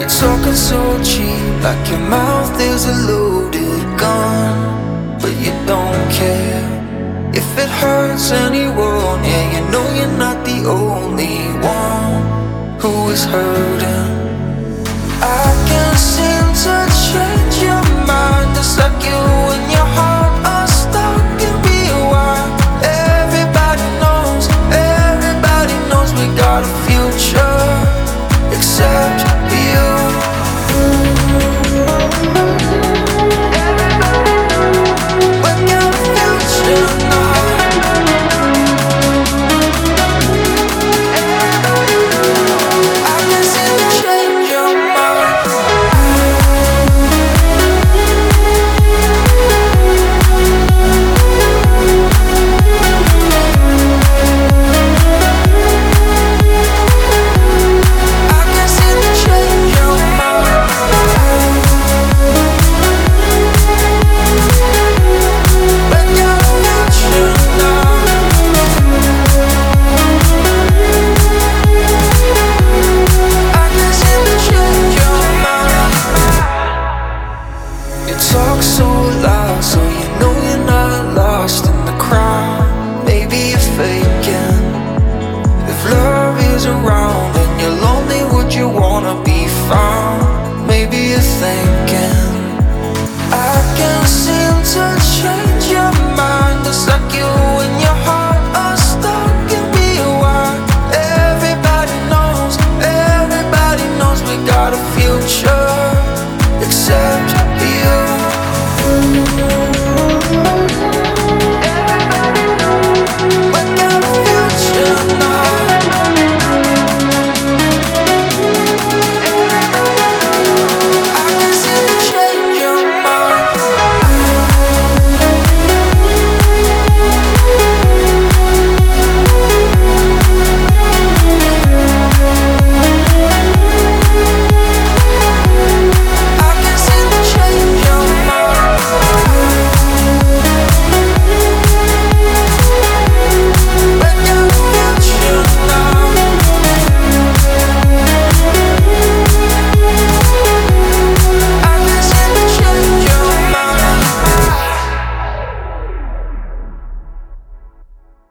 Talking so cheap, like your mouth is a loaded gun, but you don't care if it hurts anyone. Yeah, you know you're not the only one who is hurting. I can't seem to change your mind, it's like you